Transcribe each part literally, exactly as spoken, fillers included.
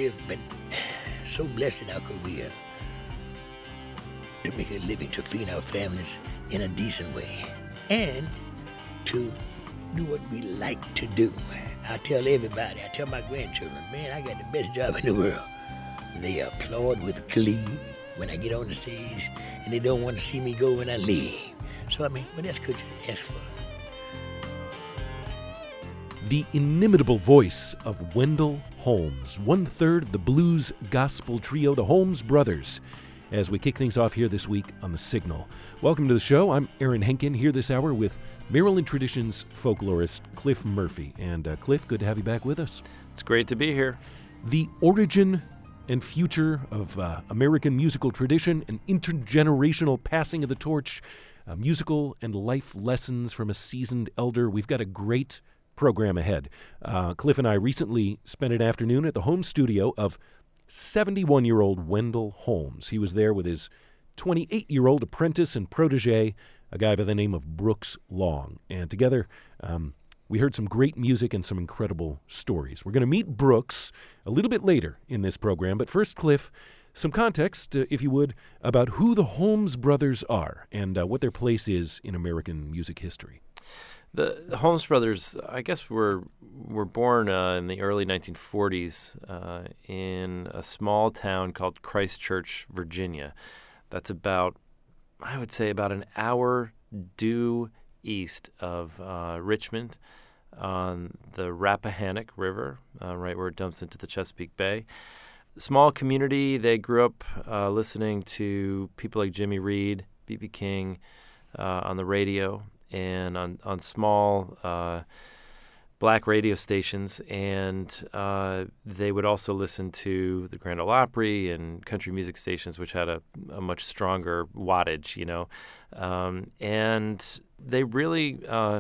we've been so blessed in our career to make a living, to feed our families in a decent way, and to do what we like to do. I tell everybody, I tell my grandchildren, man, I got the best job in the world. They applaud with glee when I get on the stage, and they don't want to see me go when I leave. So, I mean, what else could you ask for? The inimitable voice of Wendell Holmes, one-third of the blues gospel trio, the Holmes Brothers, as we kick things off here this week on The Signal. Welcome to the show. I'm Aaron Henkin, here this hour with Maryland Traditions folklorist Cliff Murphy. And uh, Cliff, good to have you back with us. It's great to be here. The origin and future of uh, American musical tradition, an intergenerational passing of the torch, uh, musical and life lessons from a seasoned elder. We've got a great program ahead. Uh, Cliff and I recently spent an afternoon at the home studio of seventy-one-year-old Wendell Holmes. He was there with his twenty-eight-year-old apprentice and protege, a guy by the name of Brooks Long. And together, um, we heard some great music and some incredible stories. We're going to meet Brooks a little bit later in this program. But first, Cliff, some context, uh, if you would, about who the Holmes brothers are and uh, what their place is in American music history. The, the Holmes brothers, I guess, were were born uh, in the early nineteen forties uh, in a small town called Christchurch, Virginia. That's about, I would say, about an hour due east of uh, Richmond on the Rappahannock River, uh, right where it dumps into the Chesapeake Bay. Small community. They grew up uh, listening to people like Jimmy Reed, B B King uh, on the radio, and on, on small uh, black radio stations, and uh, they would also listen to the Grand Ole Opry and country music stations, which had a, a much stronger wattage, you know. Um, and they really, uh,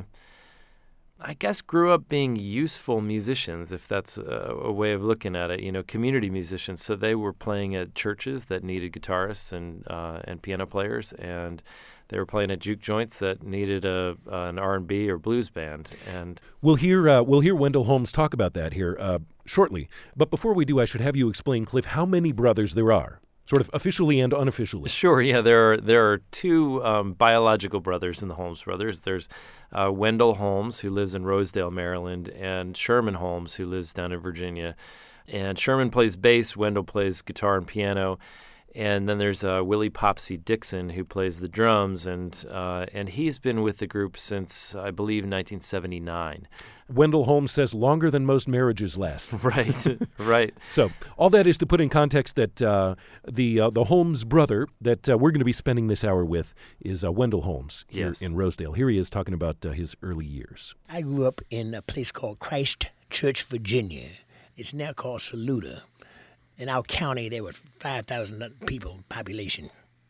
I guess, grew up being useful musicians, if that's a, a way of looking at it, you know, community musicians. So they were playing at churches that needed guitarists and uh, and piano players, and they were playing at juke joints that needed a uh, an R and B or blues band. And we'll hear uh, we'll hear Wendell Holmes talk about that here uh, shortly. But before we do, I should have you explain, Cliff, how many brothers there are, sort of officially and unofficially. Sure. Yeah, there are there are two um, biological brothers in the Holmes brothers. There's uh, Wendell Holmes, who lives in Rosedale, Maryland, and Sherman Holmes, who lives down in Virginia. And Sherman plays bass. Wendell plays guitar and piano. And then there's uh, Willie Popsy Dixon, who plays the drums, and uh, and he's been with the group since, I believe, nineteen seventy-nine. Wendell Holmes says longer than most marriages last. Right, right. So all that is to put in context that uh, the uh, the Holmes brother that uh, we're going to be spending this hour with is uh, Wendell Holmes here yes. in Rosedale. Here he is talking about uh, his early years. I grew up in a place called Christchurch, Virginia. It's now called Saluda. In our county, there were five thousand people population.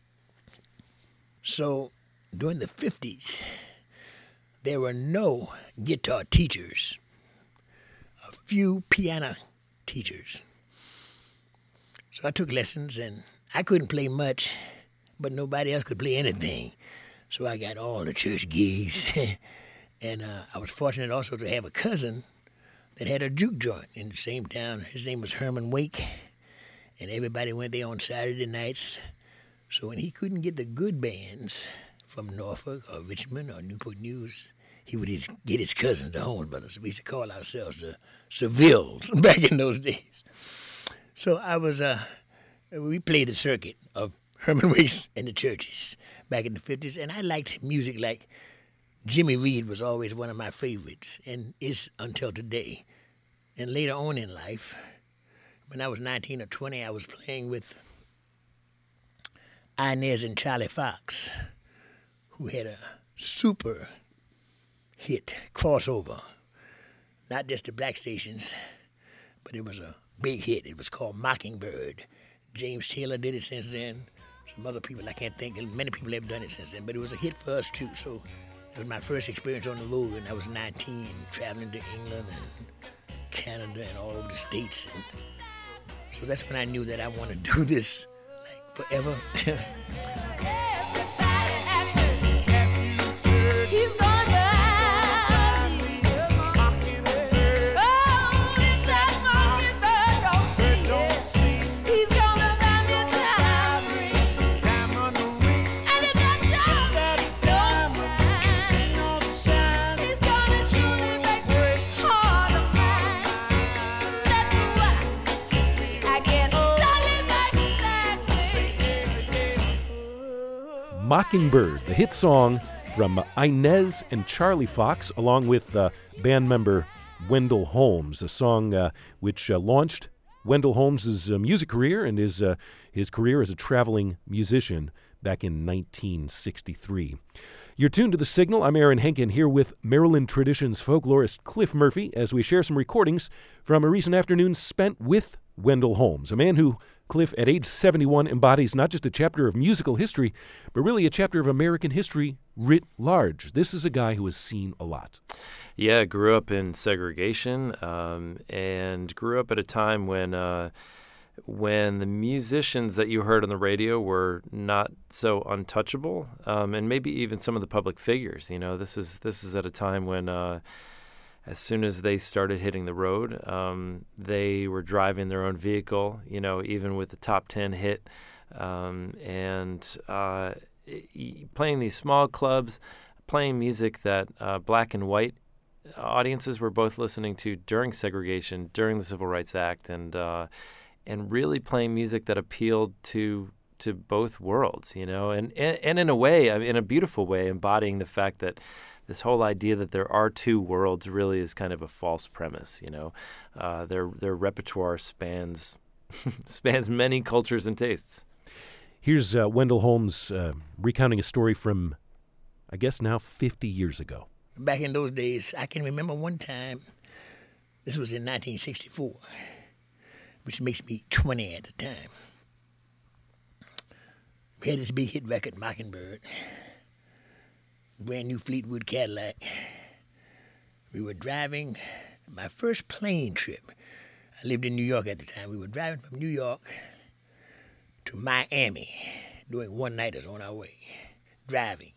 So during the fifties, there were no guitar teachers, a few piano teachers. So I took lessons, and I couldn't play much, but nobody else could play anything. So I got all the church gigs. And uh, I was fortunate also to have a cousin that had a juke joint in the same town. His name was Herman Wake. And everybody went there on Saturday nights. So when he couldn't get the good bands from Norfolk or Richmond or Newport News, he would just get his cousins, the Holmes brothers. We used to call ourselves the Sevilles back in those days. So I was, uh, we played the circuit of Herman Wake's and the churches back in the fifties. And I liked music like Jimmy Reed was always one of my favorites and is until today. And later on in life, when I was nineteen or twenty, I was playing with Inez and Charlie Fox, who had a super hit crossover. Not just the black stations, but it was a big hit. It was called Mockingbird. James Taylor did it since then. Some other people, I can't think, many people have done it since then, but it was a hit for us too. So it was my first experience on the road when I was nineteen, traveling to England and Canada and all over the States. And so that's when I knew that I want to do this like forever. Mockingbird, the hit song from Inez and Charlie Fox, along with uh, band member Wendell Holmes, a song uh, which uh, launched Wendell Holmes' uh, music career and his, uh, his career as a traveling musician back in nineteen sixty-three. You're tuned to The Signal. I'm Aaron Henkin here with Maryland Traditions folklorist Cliff Murphy as we share some recordings from a recent afternoon spent with Wendell Holmes, a man who, Cliff, at age seventy-one, embodies not just a chapter of musical history, but really a chapter of American history writ large. This is a guy who has seen a lot. Yeah, grew up in segregation um, and grew up at a time when uh, when the musicians that you heard on the radio were not so untouchable, um, and maybe even some of the public figures. You know, this is this is at a time when uh, as soon as they started hitting the road, um, they were driving their own vehicle, you know, even with the top ten hit, um, and uh, playing these small clubs, playing music that uh, black and white audiences were both listening to during segregation, during the Civil Rights Act, and uh, and really playing music that appealed to to both worlds, you know, and, and, and in a way, I mean, in a beautiful way, embodying the fact that this whole idea that there are two worlds really is kind of a false premise, you know. Uh, their their repertoire spans spans many cultures and tastes. Here's uh, Wendell Holmes uh, recounting a story from, I guess now, fifty years ago. Back in those days, I can remember one time, this was in nineteen sixty-four, which makes me twenty at the time. We had this big hit record, Mockingbird. Brand new Fleetwood Cadillac. We were driving my first plane trip. I lived in New York at the time. We were driving from New York to Miami, doing one-nighters on our way, driving.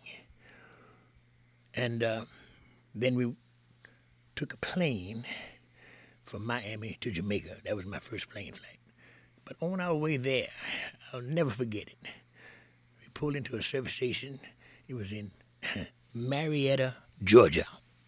And uh, then we took a plane from Miami to Jamaica. That was my first plane flight. But on our way there, I'll never forget it. We pulled into a service station. It was in Marietta, Georgia.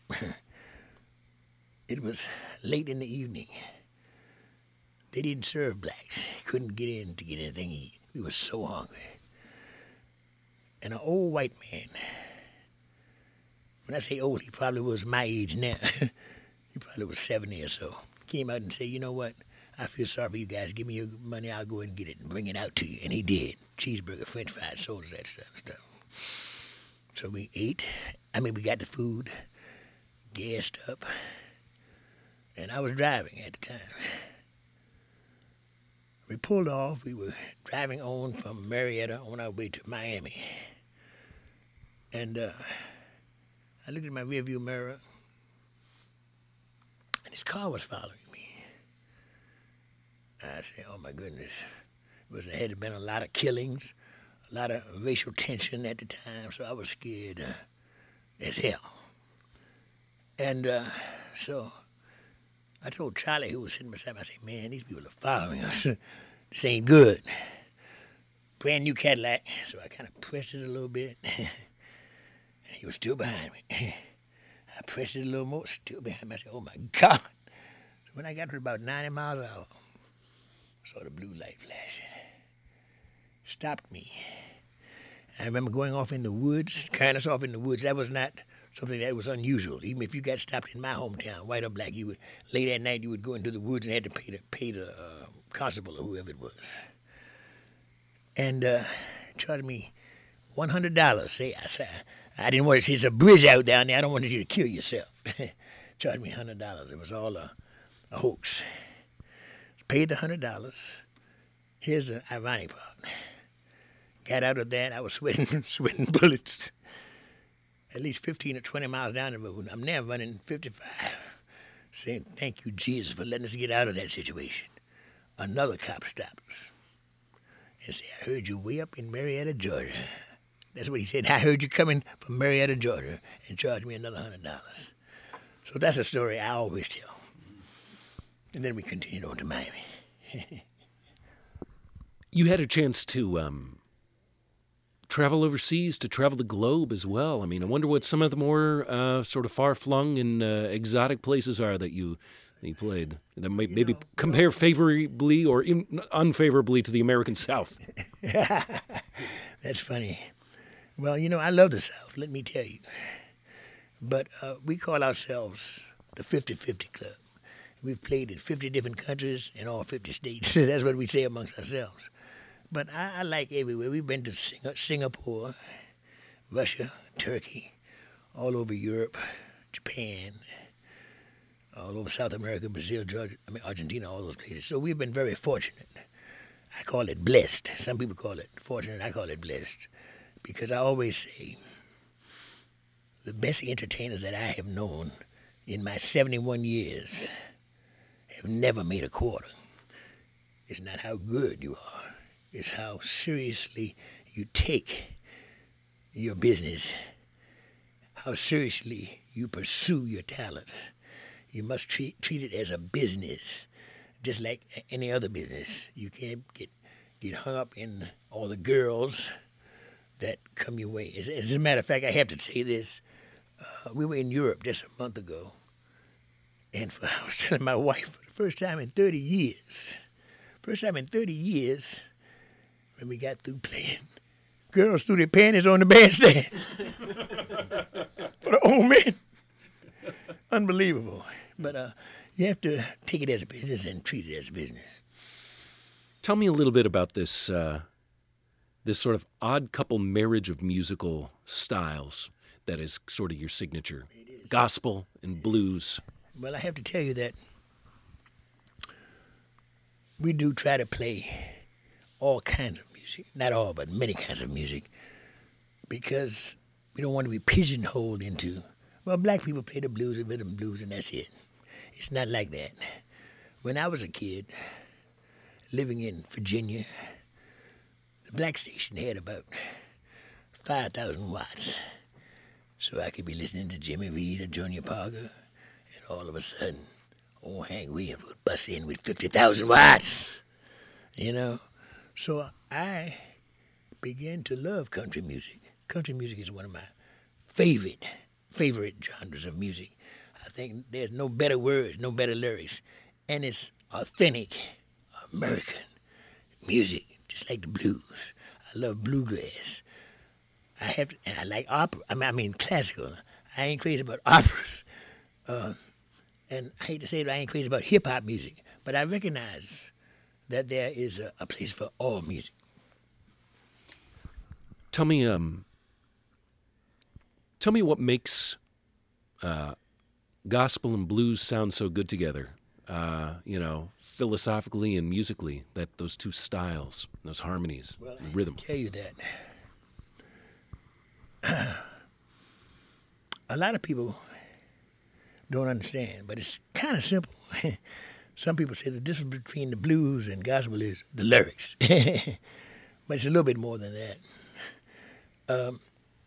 It was late in the evening. They didn't serve blacks. Couldn't get in to get anything to eat. We were so hungry. And an old white man, when I say old, he probably was my age now. He probably was seventy or so. Came out and said, you know what? I feel sorry for you guys. Give me your money. I'll go ahead and get it and bring it out to you. And he did. Cheeseburger, french fries, sodas, that stuff. stuff. So we ate. I mean, we got the food, gassed up, and I was driving at the time. We pulled off. We were driving on from Marietta on our way to Miami. And uh, I looked at my rearview mirror, and his car was following me. I said, oh, my goodness. It was, there had been a lot of killings, a lot of racial tension at the time, so I was scared uh, as hell. And uh, so I told Charlie, who was sitting beside me, I said, man, these people are following us. This ain't good. Brand new Cadillac, so I kind of pressed it a little bit. And he was still behind me. I pressed it a little more, still behind me. I said, oh, my God. So when I got to about ninety miles an hour, I saw the blue light flashing. Stopped me. I remember going off in the woods, carrying us off in the woods. That was not something that was unusual. Even if you got stopped in my hometown, white or black, you would, late at night, you would go into the woods and had to pay the, pay the uh, constable or whoever it was. And uh, charged me one hundred dollars. Say, I said, I didn't want to see it's a bridge out down there. I don't want you to kill yourself. Charged me one hundred dollars. It was all a, a hoax. Paid the one hundred dollars. Here's the ironic part. Got out of that, I was sweating, sweating bullets. At least fifteen or twenty miles down the road. I'm now running fifty-five. Saying, thank you, Jesus, for letting us get out of that situation. Another cop stopped us and said, I heard you way up in Marietta, Georgia. That's what he said. I heard you coming from Marietta, Georgia, and charged me another one hundred dollars. So that's a story I always tell. And then we continued on to Miami. You had a chance to um, travel overseas, to travel the globe as well. I mean, I wonder what some of the more uh, sort of far-flung and uh, exotic places are that you that you played that might maybe know, compare favorably or in, unfavorably to the American South. That's funny. Well, you know, I love the South, let me tell you. But uh, we call ourselves the fifty-fifty Club. We've played in fifty different countries in all fifty states. That's what we say amongst ourselves. But I, I like everywhere. We've been to Sing- Singapore, Russia, Turkey, all over Europe, Japan, all over South America, Brazil, Georgia, I mean Argentina, all those places. So we've been very fortunate. I call it blessed. Some people call it fortunate. I call it blessed. Because I always say the best entertainers that I have known in my seventy-one years have never made a quarter. It's not how good you are. It's how seriously you take your business, how seriously you pursue your talents. You must treat, treat it as a business, just like any other business. You can't get get hung up in all the girls that come your way. As, as a matter of fact, I have to say this. Uh, we were in Europe just a month ago, and for, I was telling my wife, for the first time in thirty years, first time in thirty years, when we got through playing, girls threw their panties on the bandstand for the old men. Unbelievable. But uh, you have to take it as a business and treat it as a business. Tell me a little bit about this uh, this sort of odd couple marriage of musical styles that is sort of your signature. Gospel and blues. Well, I have to tell you that we do try to play all kinds of music. Not all, but many kinds of music. Because we don't want to be pigeonholed into, well, black people play the blues and rhythm and blues and that's it. It's not like that. When I was a kid, living in Virginia, the black station had about five thousand watts. So I could be listening to Jimmy Reed or Junior Parker, and all of a sudden, old Hank Williams would bust in with fifty thousand watts, you know? So I began to love country music. Country music is one of my favorite, favorite genres of music. I think there's no better words, no better lyrics, and it's authentic American music, just like the blues. I love bluegrass. I have to, and I like opera. I mean, I mean classical. I ain't crazy about operas, uh, and I hate to say it, I ain't crazy about hip hop music. But I recognize that there is a, a place for all music. Tell me, um, tell me what makes uh, gospel and blues sound so good together. Uh, you know, philosophically and musically, that those two styles, those harmonies, well, and rhythm. I tell you that. A lot of people don't understand, but it's kind of simple. Some people say the difference between the blues and gospel is the lyrics, but it's a little bit more than that. Um,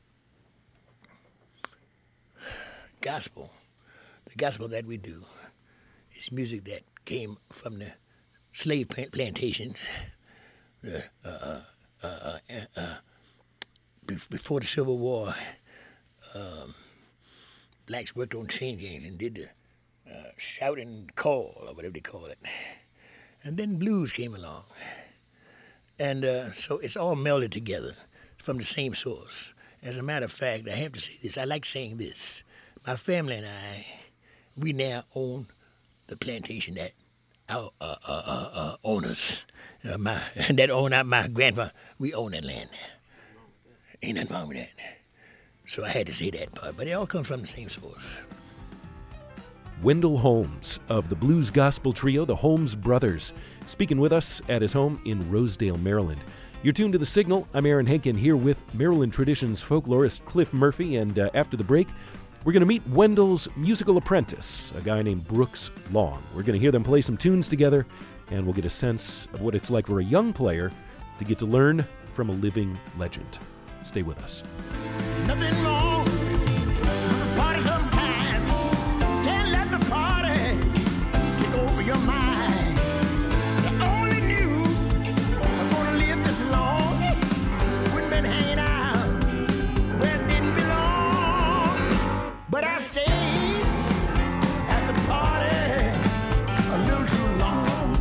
gospel, the gospel that we do, is music that came from the slave plantations, uh, uh, uh, uh, uh, before the Civil War. Um, blacks worked on chain gangs and did the uh, shout and call, or whatever they call it. And then blues came along. And uh, so it's all melded together from the same source. As a matter of fact, I have to say this. I like saying this. My family and I, we now own the plantation that our uh, uh, uh, uh, owners, uh, my, that own out my grandfather, we own that land now. Ain't nothing wrong with that. So I had to say that part, but it all comes from the same source. Wendell Holmes of the blues gospel trio, the Holmes Brothers, speaking with us at his home in Rosedale, Maryland. You're tuned to The Signal. I'm Aaron Henkin here with Maryland Traditions folklorist Cliff Murphy, and uh, after the break, we're going to meet Wendell's musical apprentice, a guy named Brooks Long. We're going to hear them play some tunes together, and we'll get a sense of what it's like for a young player to get to learn from a living legend. Stay with us. Nothing wrong with a party sometimes. Can't let the party take over your mind. You only knew I'm gonna live this long. Wouldn't been hanging out where it didn't belong. But I stayed at the party a little too long.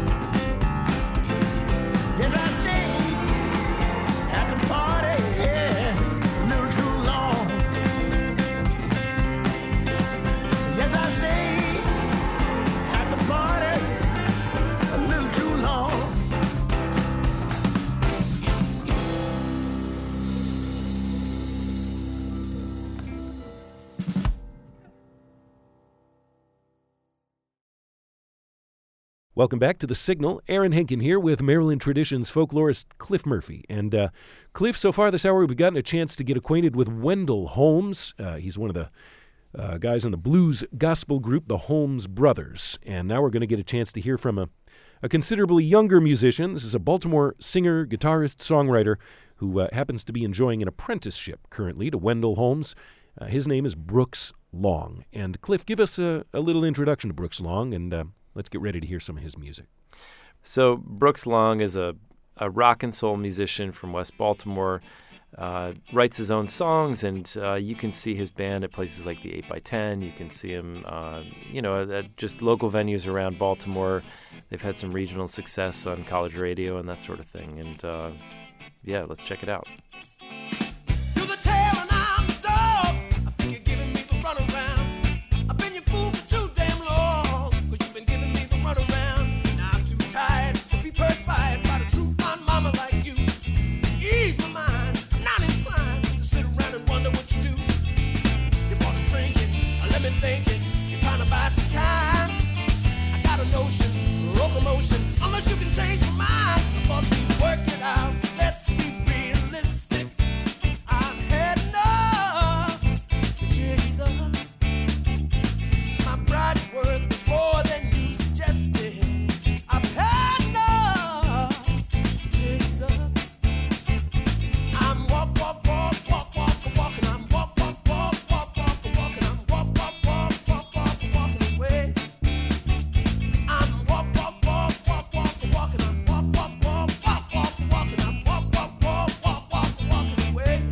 Yes, I stayed at the party, yeah. Welcome back to The Signal. Aaron Henkin here with Maryland Traditions folklorist Cliff Murphy. And uh, Cliff, so far this hour we've gotten a chance to get acquainted with Wendell Holmes. Uh, he's one of the uh, guys in the blues gospel group, the Holmes Brothers. And now we're going to get a chance to hear from a, a considerably younger musician. This is a Baltimore singer, guitarist, songwriter who uh, happens to be enjoying an apprenticeship currently to Wendell Holmes. Uh, his name is Brooks Long. And Cliff, give us a, a little introduction to Brooks Long, and uh, let's get ready to hear some of his music. So Brooks Long is a, a rock and soul musician from West Baltimore, uh, writes his own songs, and uh, you can see his band at places like the eight by ten. You can see him, uh, you know, at just local venues around Baltimore. They've had some regional success on college radio and that sort of thing. And, uh, yeah, let's check it out. Unless you can change my mind, I thought we'd work it out. Let's be realistic. I've had enough. The jig is up. My pride is worth much more than you suggested. I've had enough. The jig is up. I'm walk, walk, walk, walk, walk, walking. I'm walk, walk, walk, walk, walk, walking. I'm walk, walk, walk, walk, walk, walking away. I'm walk, walk, walk, walk, walk, walking. I'm walk, walk, walk, walk, walk, walking. I'm walk, walk, walk, walk, walk, walking away.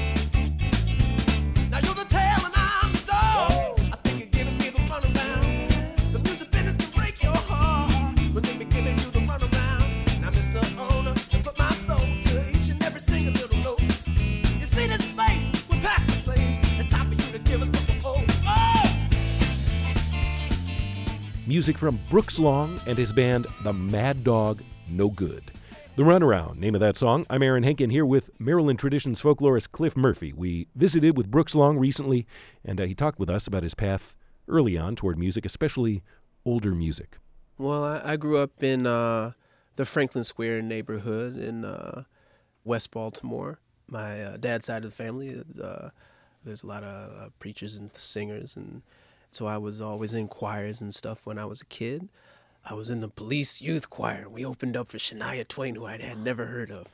Now you're the tail and I'm the dog. I think you're giving me the runaround. The music business can break your heart, but they be giving you the runaround. Now, Mister Owner, I put my soul to each and every single little note. You see this space? We're packed the place. It's time for you to give us what we owe. Oh! Music from Brooks Long and his band, the Mad Dog No Good. The Runaround, name of that song. I'm Aaron Henkin here with Maryland Traditions folklorist Cliff Murphy. We visited with Brooks Long recently, and uh, he talked with us about his path early on toward music, especially older music. Well, I, I grew up in uh, the Franklin Square neighborhood in uh, West Baltimore. My uh, dad's side of the family, uh, there's a lot of uh, preachers and singers, and so I was always in choirs and stuff when I was a kid. I was in the police youth choir. We opened up for Shania Twain, who I had never heard of,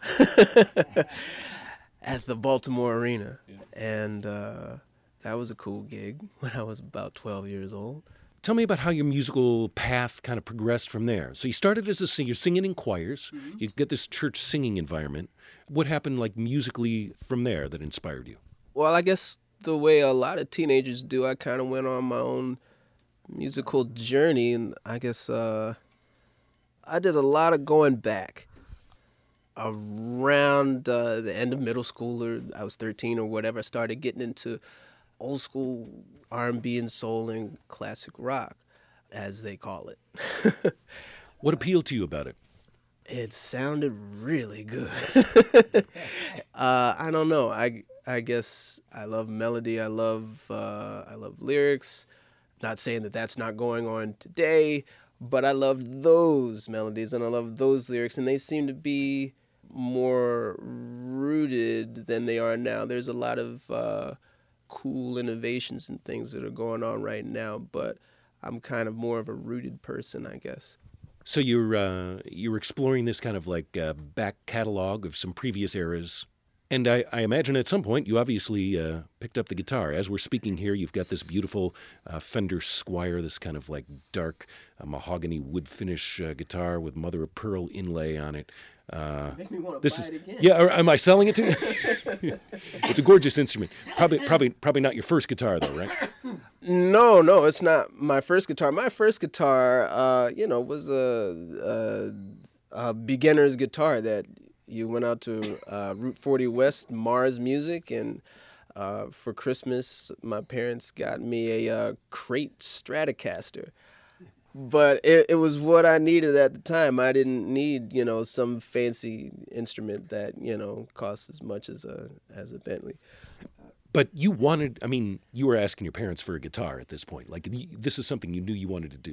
at the Baltimore Arena. And uh, that was a cool gig when I was about twelve years old. Tell me about how your musical path kind of progressed from there. So you started as a singer, you're singing in choirs. Mm-hmm. You get this church singing environment. What happened, like, musically from there that inspired you? Well, I guess the way a lot of teenagers do, I kind of went on my own musical journey, and I guess uh, I did a lot of going back. Around uh, the end of middle school, or I was thirteen or whatever, I started getting into old school R and B and soul and classic rock, as they call it. What appealed to you about it? It sounded really good. uh, I don't know. I I guess I love melody. I love uh, I love lyrics. Not saying that that's not going on today, but I loved those melodies and I love those lyrics, and they seem to be more rooted than they are now. There's a lot of uh, cool innovations and things that are going on right now, but I'm kind of more of a rooted person, I guess. So you're uh, you're exploring this kind of like uh, back catalog of some previous eras. And I, I imagine at some point you obviously uh, picked up the guitar. As we're speaking here, you've got this beautiful uh, Fender Squier, this kind of like dark uh, mahogany wood finish uh, guitar with mother of pearl inlay on it. Uh, Make me want to this buy is, it again. Yeah, or am I selling it to you? It's a gorgeous instrument. Probably, probably, probably not your first guitar, though, right? No, no, it's not my first guitar. My first guitar, uh, you know, was a, a, a beginner's guitar that you went out to uh, Route forty West, Mars Music, and uh, for Christmas, my parents got me a uh, crate Stratocaster. But it, it was what I needed at the time. I didn't need, you know, some fancy instrument that, you know, costs as much as a as a Bentley. But you wanted, I mean, you were asking your parents for a guitar at this point. Like, this is something you knew you wanted to do.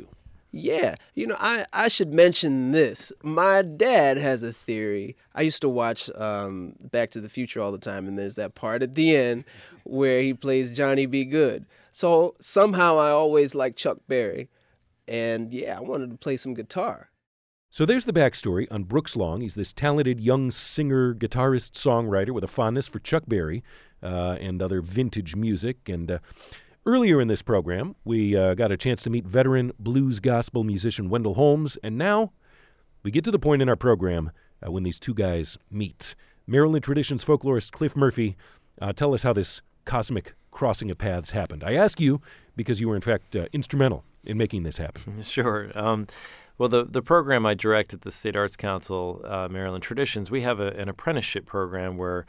Yeah, you know, I, I should mention this. My dad has a theory. I used to watch um, Back to the Future all the time, and there's that part at the end where he plays Johnny B. Good. So somehow I always liked Chuck Berry, and yeah, I wanted to play some guitar. So there's the backstory on Brooks Long. He's this talented young singer, guitarist, songwriter with a fondness for Chuck Berry uh, and other vintage music. And uh, earlier in this program, we uh, got a chance to meet veteran blues gospel musician Wendell Holmes. And now we get to the point in our program uh, when these two guys meet. Maryland Traditions folklorist Cliff Murphy, uh, tell us how this cosmic crossing of paths happened. I ask you because you were, in fact, uh, instrumental in making this happen. Sure. Um, well, the, the program I direct at the State Arts Council, uh, Maryland Traditions, we have a, an apprenticeship program where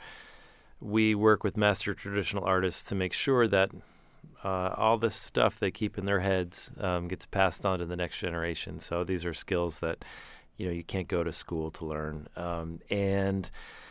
we work with master traditional artists to make sure that uh, all this stuff they keep in their heads um, gets passed on to the next generation. So these are skills that, you know, you can't go to school to learn. Um, and,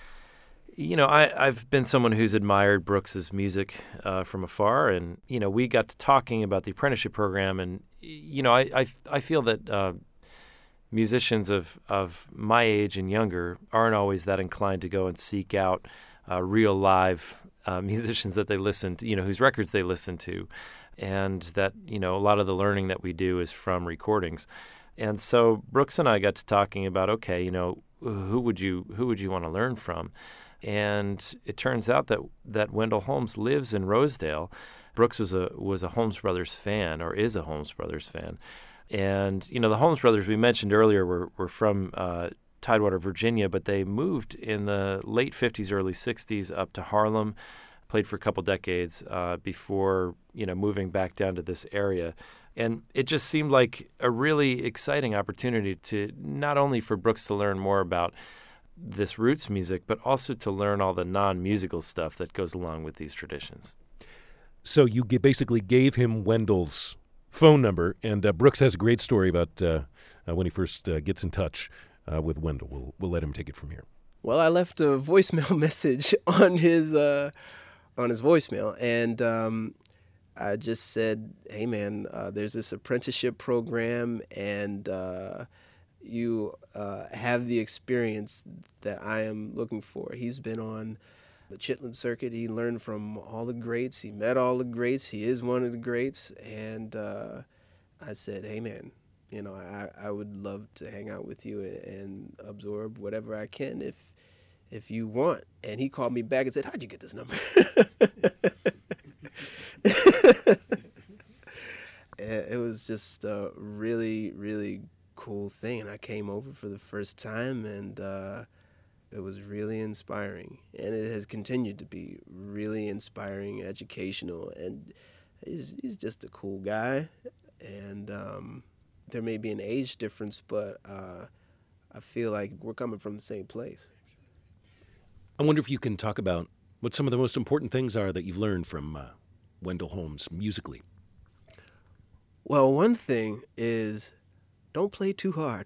you know, I, I've been someone who's admired Brooks's music uh, from afar. And, you know, we got to talking about the apprenticeship program. And, you know, I, I, I feel that uh, musicians of, of my age and younger aren't always that inclined to go and seek out uh, real live uh, musicians that they listen to, you know, whose records they listen to. And that, you know, a lot of the learning that we do is from recordings. And so Brooks and I got to talking about, okay, you know, who would you who would you want to learn from? And it turns out that that Wendell Holmes lives in Rosedale. Brooks was a was a Holmes Brothers fan, or is a Holmes Brothers fan. And, you know, the Holmes Brothers we mentioned earlier were, were from uh, Tidewater, Virginia, but they moved in the late fifties, early sixties up to Harlem, played for a couple decades uh, before, you know, moving back down to this area. And it just seemed like a really exciting opportunity to not only for Brooks to learn more about this roots music, but also to learn all the non-musical stuff that goes along with these traditions. So you g- basically gave him Wendell's phone number, and uh, Brooks has a great story about uh, uh, when he first uh, gets in touch uh, with Wendell. We'll, we'll let him take it from here. Well, I left a voicemail message on his uh, on his voicemail, and um, I just said, hey, man, uh, there's this apprenticeship program, and uh, you uh, have the experience that I am looking for. He's been on the Chitlin circuit. He learned from all the greats. He met all the greats. He is one of the greats. And uh, I said, hey, man, you know, I, I would love to hang out with you and absorb whatever I can if if you want. And he called me back and said, how'd you get this number? It was just a really, really cool thing. And I came over for the first time, and uh, it was really inspiring. And it has continued to be really inspiring, educational, and he's, he's just a cool guy. And um, there may be an age difference, but uh, I feel like we're coming from the same place. I wonder if you can talk about what some of the most important things are that you've learned from uh, Wendell Holmes musically. Well, one thing is don't play too hard.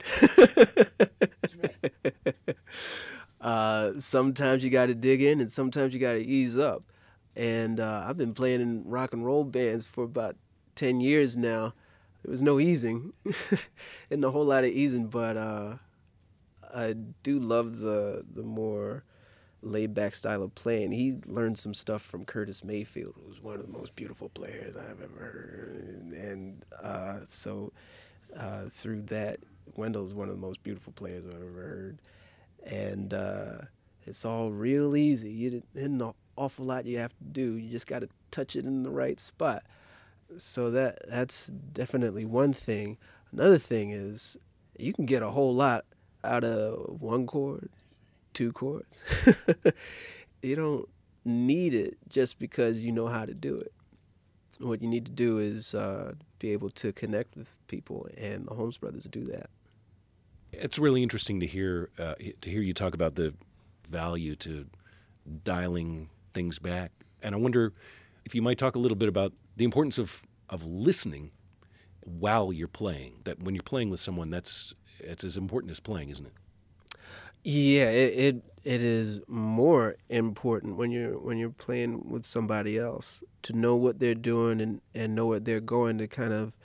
uh, sometimes you got to dig in, and sometimes you got to ease up. And uh, I've been playing in rock and roll bands for about ten years now. There was no easing, and a whole lot of easing, but uh, I do love the the more laid-back style of playing. He learned some stuff from Curtis Mayfield, who's one of the most beautiful players I've ever heard. And, and uh, so uh, through that, Wendell's one of the most beautiful players I've ever heard. And uh, it's all real easy. You didn't, isn't an awful lot you have to do. You just got to touch it in the right spot. So that that's definitely one thing. Another thing is you can get a whole lot out of one chord, two chords. You don't need it just because you know how to do it. What you need to do is uh, be able to connect with people, and the Holmes Brothers do that. It's really interesting to hear uh, to hear you talk about the value to dialing things back. And I wonder if you might talk a little bit about the importance of, of listening while you're playing. That when you're playing with someone, that's it's as important as playing, isn't it? Yeah, it, it it is more important when you're when you're playing with somebody else to know what they're doing and, and know what they're going to kind of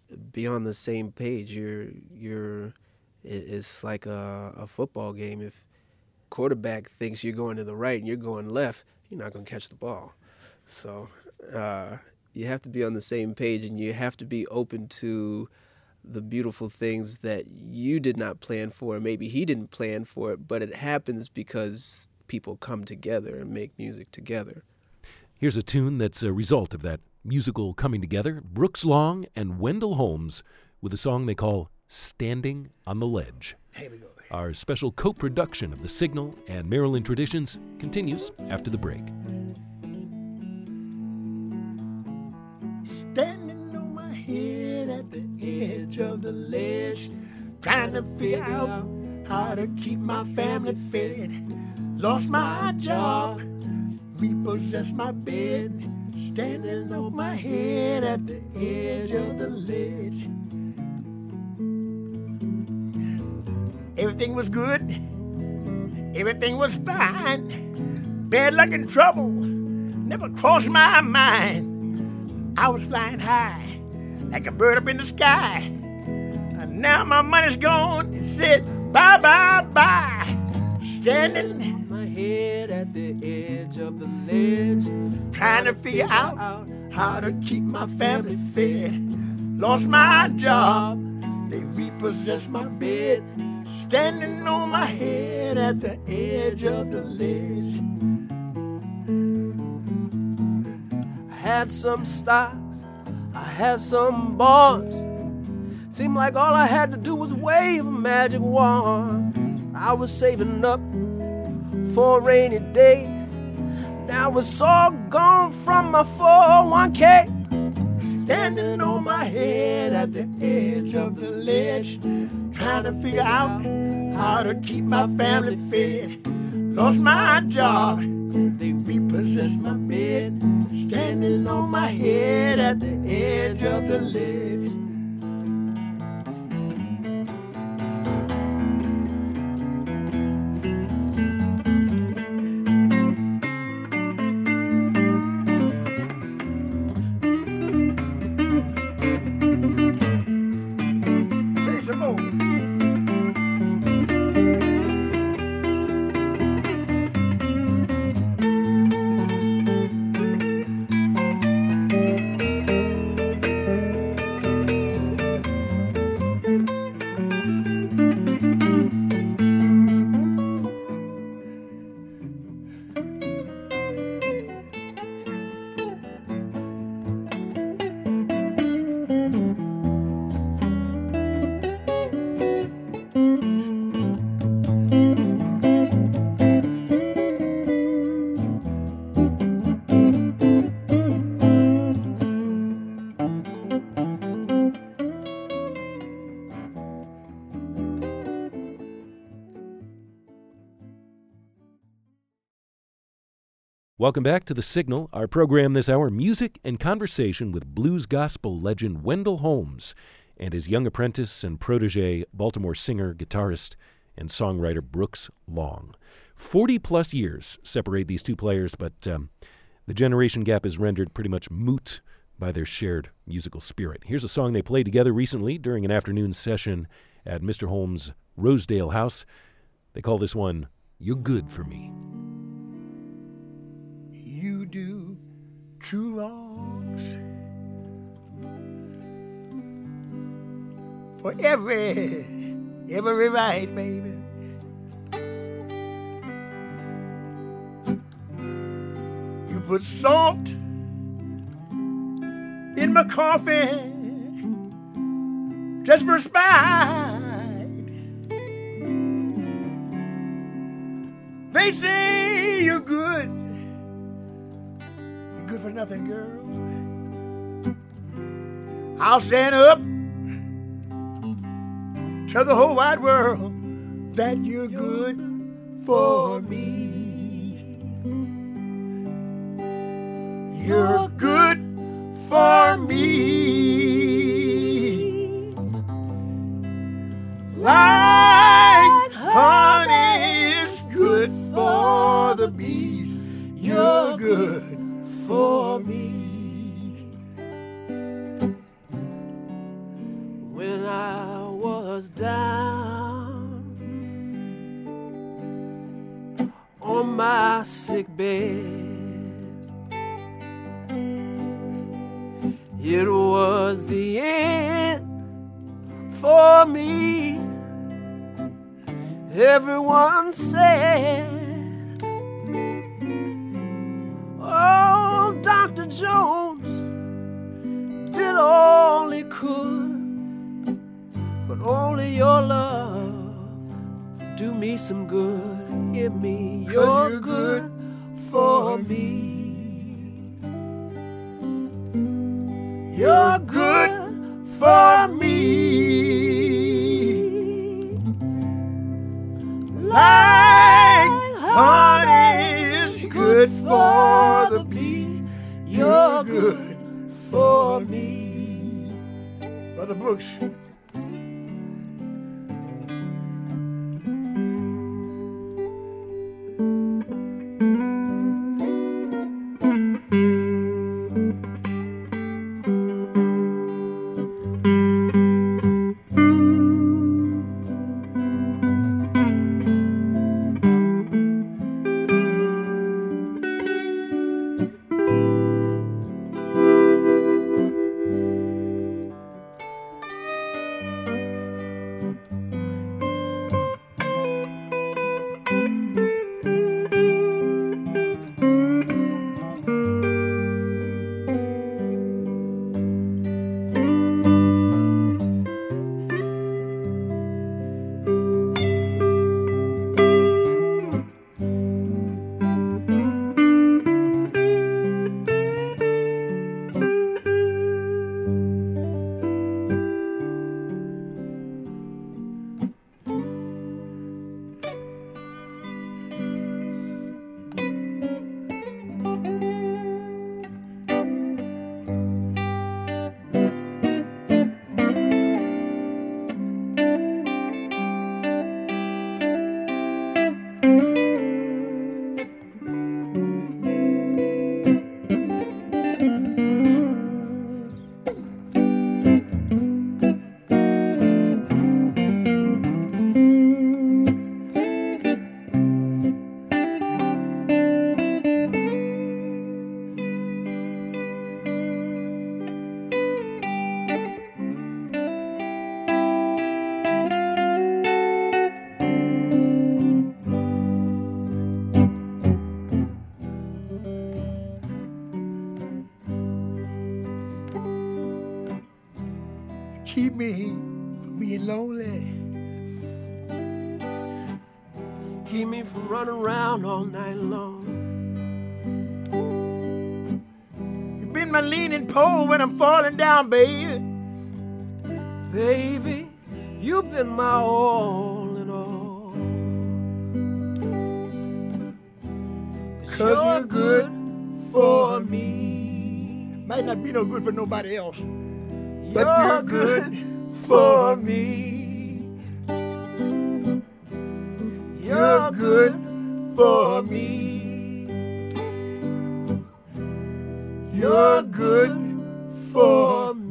be on the same page. You're you're it's like a, a football game. If quarterback thinks you're going to the right and you're going left, you're not going to catch the ball. So uh, you have to be on the same page, and you have to be open to the beautiful things that you did not plan for. Maybe he didn't plan for it, but it happens because people come together and make music together. Here's a tune that's a result of that musical coming together. Brooks Long and Wendell Holmes with a song they call Standing on the Ledge. Here we go. Our special co-production of The Signal and Maryland Traditions continues after the break. Standing on my head at the edge of the ledge, trying to figure out how to keep my family fed. Lost my job, repossessed my bed, standing on my head at the edge of the ledge. Everything was good, everything was fine. Bad luck and trouble never crossed my mind. I was flying high like a bird up in the sky, and now my money's gone. It said bye, bye, bye. Standing on my head at the edge of the ledge, trying to figure out how to keep my family fed. Lost my job, they repossessed my bed, standing on my head at the edge of the ledge. I had some stocks, I had some bonds. Seemed like all I had to do was wave a magic wand. I was saving up for a rainy day. Now it's all gone from my four oh one k. Standing on my head at the edge of the ledge, trying to figure out how to keep my family fed. Lost my job, they repossessed my bed, standing on my head at the edge of the ledge. Welcome back to The Signal, our program this hour, music and conversation with blues gospel legend Wendell Holmes and his young apprentice and protege, Baltimore singer, guitarist, and songwriter Brooks Long. Forty-plus years separate these two players, but um, the generation gap is rendered pretty much moot by their shared musical spirit. Here's a song they played together recently during an afternoon session at Mister Holmes' Rosedale house. They call this one, You're Good for Me. You do true wrongs for every, every right, baby. You put salt in my coffee just for spite. They say you're good. Good for nothing, girl. I'll stand up, tell the whole wide world that you're good for me. You're good for me. Like honey is good for the bees. You're good for me. sick bed. It was the end for me. Everyone said, oh, Doctor Jones did all he could, but only your love do me some good. Hear me, you're, you're good for me. You're good for me. Like honey is good for the bees. You're good for me. Brother Brooks. Keep me from being lonely. Keep me from running around all night long. You've been my leaning pole when I'm falling down, baby. Baby, you've been my all in all. 'Cause you're good for me. Might not be no good for nobody else, but you're, you're good, good for me. You're good for me. You're good for me.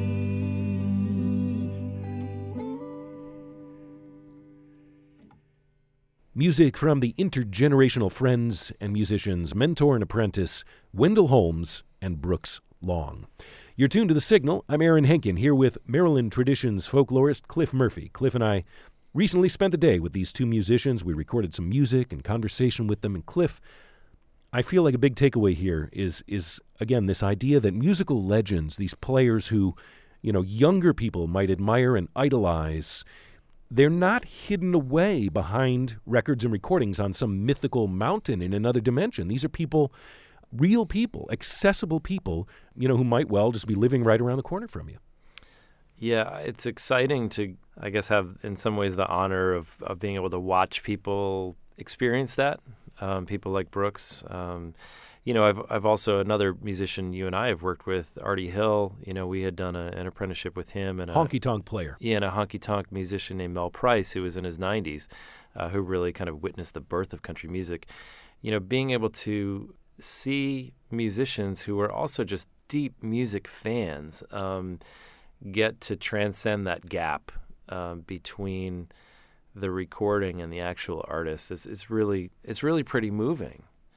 Music from the intergenerational friends and musicians, mentor and apprentice, Wendell Holmes and Brooks Long. You're tuned to The Signal. I'm Aaron Henkin, here with Maryland Traditions folklorist Cliff Murphy. Cliff and I recently spent the day with these two musicians. We recorded some music and conversation with them. And Cliff, I feel like a big takeaway here is, is again, this idea that musical legends, these players who, you know, younger people might admire and idolize, they're not hidden away behind records and recordings on some mythical mountain in another dimension. These are people, real people, accessible people, you know, who might well just be living right around the corner from you. Yeah, it's exciting to, I guess, have in some ways the honor of, of being able to watch people experience that. Um, people like Brooks. Um, you know, I've I've also another musician you and I have worked with, Artie Hill. You know, we had done a, an apprenticeship with him and a honky tonk player. Yeah, and a honky tonk musician named Mel Price, who was in his nineties, uh, who really kind of witnessed the birth of country music. You know, being able to see musicians who are also just deep music fans um, get to transcend that gap um, between the recording and the actual artist is, is really it's really pretty moving.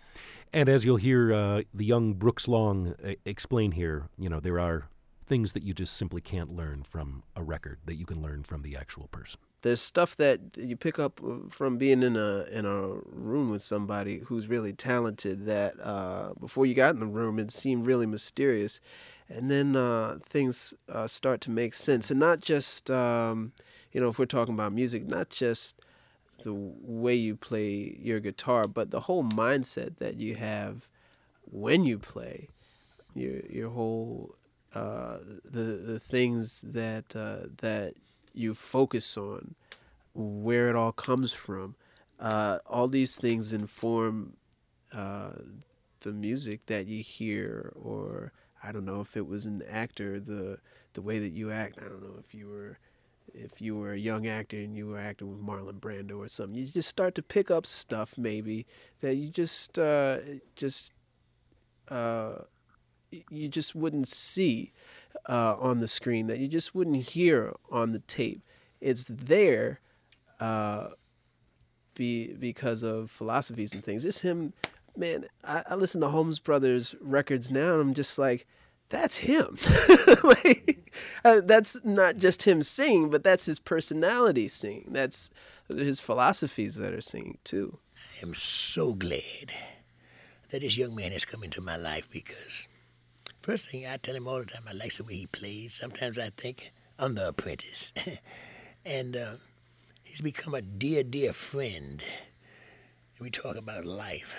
And as you'll hear uh, the young Brooks Long uh, explain here, you know, there are things that you just simply can't learn from a record that you can learn from the actual person. There's stuff that you pick up from being in a in a room with somebody who's really talented that uh, before you got in the room, it seemed really mysterious. And then uh, things uh, start to make sense. And not just, um, you know, if we're talking about music, not just the way you play your guitar, but the whole mindset that you have when you play, your your whole uh, the the things that uh, that you focus on, where it all comes from. Uh, all these things inform uh, the music that you hear, or I don't know if it was an actor, the the way that you act. I don't know if you were if you were a young actor and you were acting with Marlon Brando or something. You just start to pick up stuff maybe that you just uh, just uh, you just wouldn't see uh, on the screen, that you just wouldn't hear on the tape. It's there uh, be because of philosophies and things. Just him, man. I, I listen to Holmes Brothers records now, and I'm just like, that's him. Like, uh, that's not just him singing, but that's his personality singing. That's his philosophies that are singing too. I am so glad that this young man has come into my life, because first thing I tell him all the time, I like the way he plays. Sometimes I think I'm the apprentice. And uh, he's become a dear, dear friend. And we talk about life.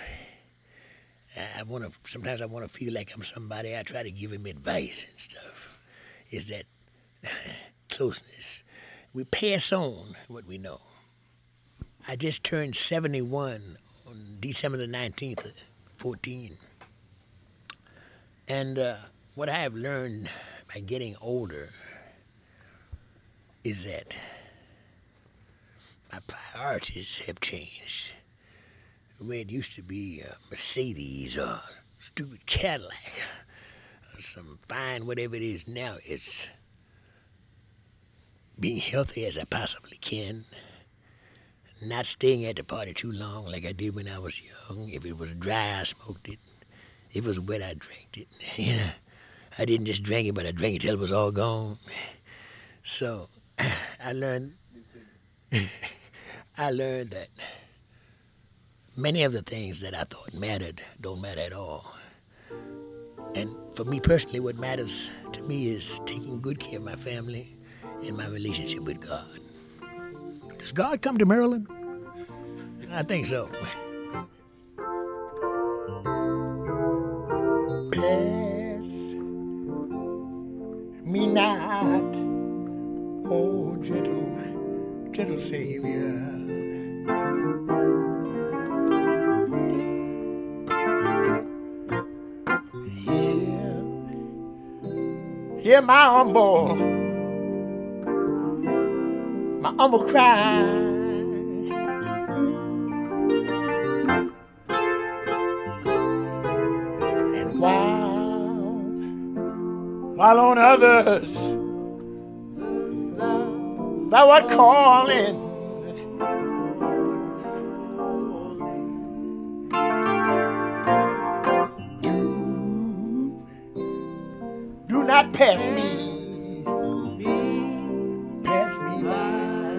I want to. Sometimes I want to feel like I'm somebody. I try to give him advice and stuff. Is that closeness? We pass on what we know. I just turned seventy-one on December the nineteenth, fourteen. And uh, what I have learned by getting older is that my priorities have changed. Where it used to be a Mercedes or a stupid Cadillac or some fine whatever it is, now it's being healthy as I possibly can, not staying at the party too long like I did when I was young. If it was dry, I smoked it. If it was wet, I drank it. You know, I didn't just drink it, but I drank it till it was all gone. So I learned, I learned that many of the things that I thought mattered don't matter at all. And for me personally, what matters to me is taking good care of my family and my relationship with God. Does God come to Maryland? I think so. Pass me not, oh gentle, gentle Savior. Hear my humble, my humble cry. And while, while on others thou art calling, do not pass me, pass me by.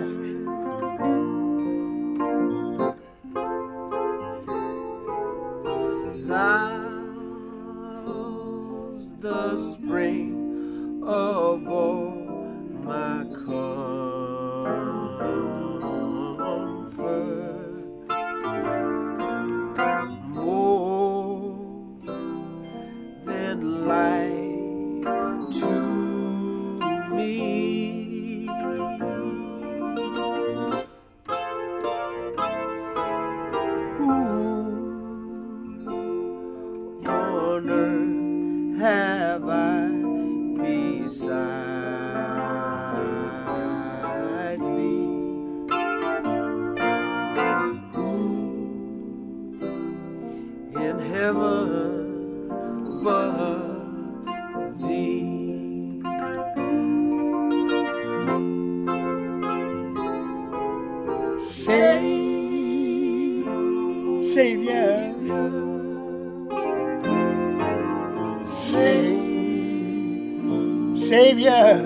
Thou's the spring of all my comfort, more than life to me. Who on earth have I besides thee? Who in heaven but thee? Say, Savior, Savior,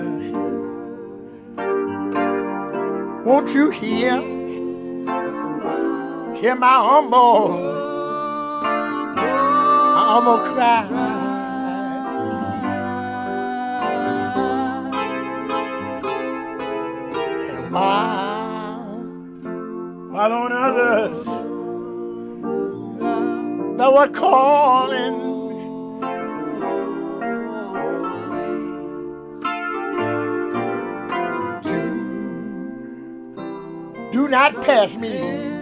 won't you hear, hear my humble, my humble cry. And while, while on others thou art calling, do not pass me,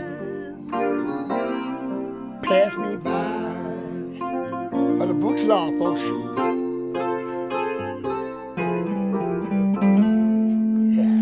pass me by. But the book's long, folks. Yeah.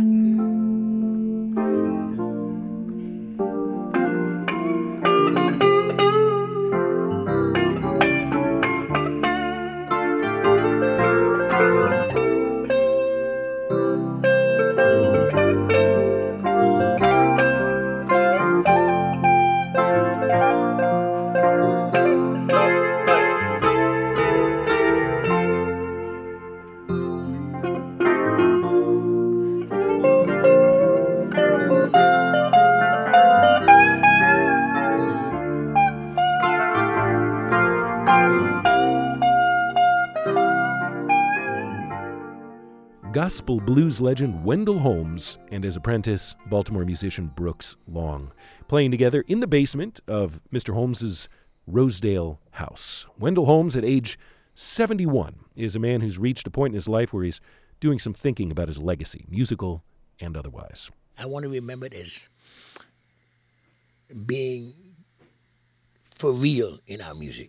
Gospel blues legend Wendell Holmes and his apprentice, Baltimore musician Brooks Long, playing together in the basement of Mister Holmes's Rosedale house. Wendell Holmes, at age seventy-one, is a man who's reached a point in his life where he's doing some thinking about his legacy, musical and otherwise. I want to remember it as being for real in our music,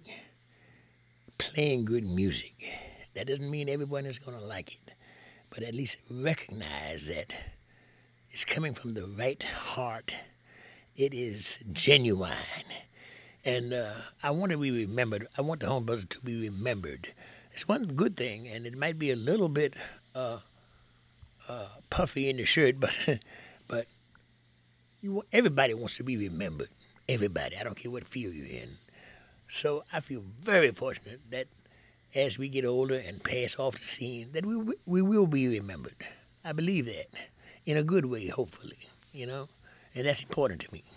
playing good music. That doesn't mean everyone is going to like it, but at least recognize that it's coming from the right heart. It is genuine. And uh, I want to be remembered. I want the Holmes Brothers to be remembered. It's one good thing, and it might be a little bit uh, uh, puffy in the shirt, but but you want, everybody wants to be remembered. Everybody. I don't care what field you're in. So I feel very fortunate that as we get older and pass off the scene, that we we will be remembered. I believe that, in a good way, hopefully, you know, and that's important to me.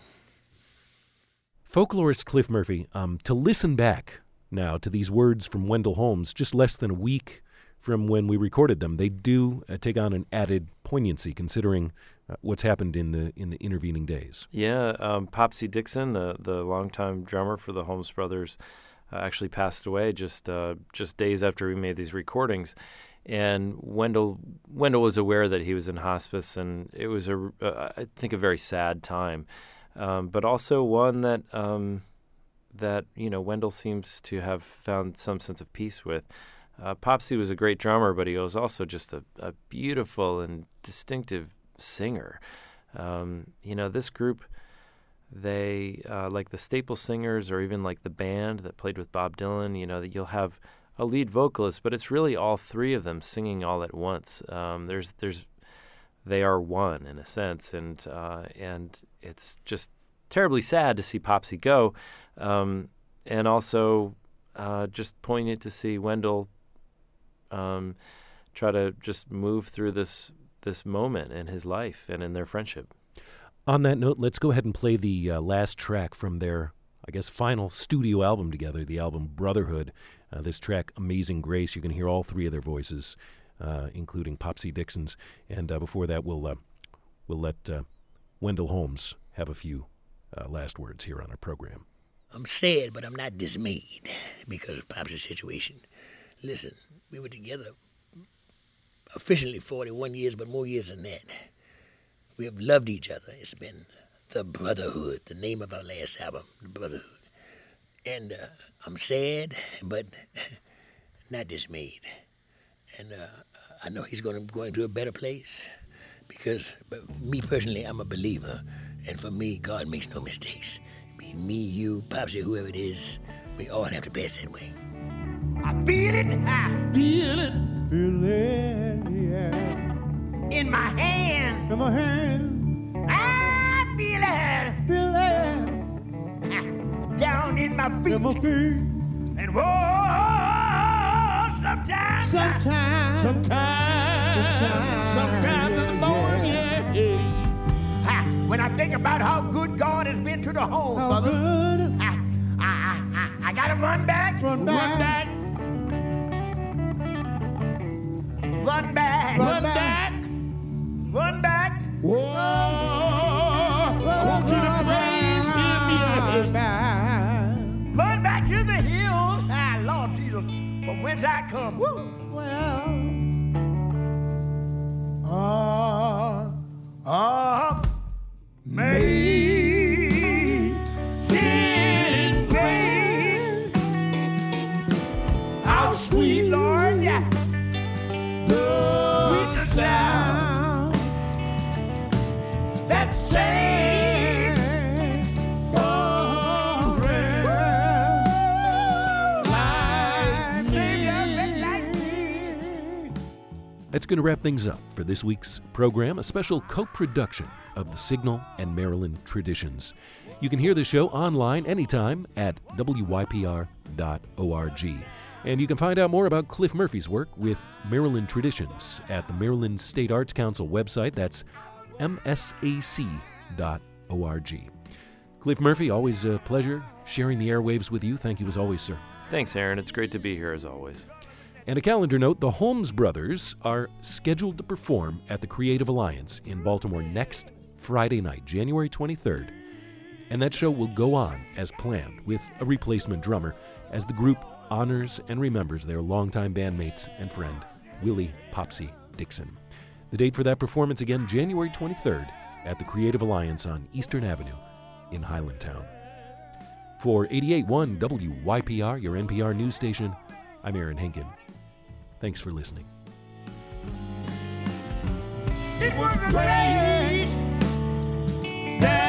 Folklorist Cliff Murphy, um, to listen back now to these words from Wendell Holmes, just less than a week from when we recorded them, they do uh, take on an added poignancy, considering uh, what's happened in the in the intervening days. Yeah, um, Popsy Dixon, the the longtime drummer for the Holmes Brothers, Uh, actually passed away just uh, just days after we made these recordings, and Wendell Wendell was aware that he was in hospice, and it was a uh, I think a very sad time, um, but also one that um, that you know Wendell seems to have found some sense of peace with. Uh, Popsy was a great drummer, but he was also just a, a beautiful and distinctive singer. Um, you know, this group, they, uh, like the Staple Singers or even like the band that played with Bob Dylan, you know, that you'll have a lead vocalist, but it's really all three of them singing all at once. Um, there's, there's, they are one in a sense, and uh, and it's just terribly sad to see Popsy go, um, and also uh, just poignant to see Wendell um, try to just move through this this moment in his life and in their friendship. On that note, let's go ahead and play the uh, last track from their, I guess, final studio album together, the album Brotherhood. Uh, this track, Amazing Grace, you can hear all three of their voices, uh, including Popsy Dixon's. And uh, before that, we'll uh, we'll let uh, Wendell Holmes have a few uh, last words here on our program. I'm sad, but I'm not dismayed because of Popsy's situation. Listen, we were together officially forty-one years, but more years than that. We have loved each other. It's been the Brotherhood, the name of our last album, the Brotherhood. And uh, I'm sad, but not dismayed. And uh, I know he's going to go into a better place because, but me personally, I'm a believer. And for me, God makes no mistakes. I mean, me, you, Popsy, whoever it is, we all have to pass that way. I feel it. I feel it. Feel it, yeah. In my hand. In my hand. I feel it. Feel it. Down in my feet. In my feet. And whoa, sometimes. Sometimes. Sometimes. Sometimes, sometimes in the morning, yeah. yeah. Ha, when I think about how good God has been to the home, How brothers, good. I, I, I, I, I gotta run back, Run back. run back, run back, Run run back. back, run back. Whoa, I want you to praise Him, yeah. Run back to the hills, ah, Lord Jesus, from whence I come. Woo. Well, Ah, ah, amazing grace, how sweet, Lord, yeah. Sweet the sound that saved a wretch like me. That's going to wrap things up for this week's program, a special co-production of The Signal and Maryland Traditions. You can hear the show online anytime at W Y P R dot org. And you can find out more about Cliff Murphy's work with Maryland Traditions at the Maryland State Arts Council website. That's M S A C dot org. Cliff Murphy, always a pleasure sharing the airwaves with you. Thank you as always, sir. Thanks, Aaron. It's great to be here as always. And a calendar note, the Holmes Brothers are scheduled to perform at the Creative Alliance in Baltimore next Friday night, January twenty-third. And that show will go on as planned with a replacement drummer as the group honors and remembers their longtime bandmate and friend, Willie Popsy Dixon. The date for that performance, again, January twenty-third at the Creative Alliance on Eastern Avenue in Highlandtown. For eighty-eight point one W Y P R, your N P R news station, I'm Aaron Henkin. Thanks for listening. It was the grace that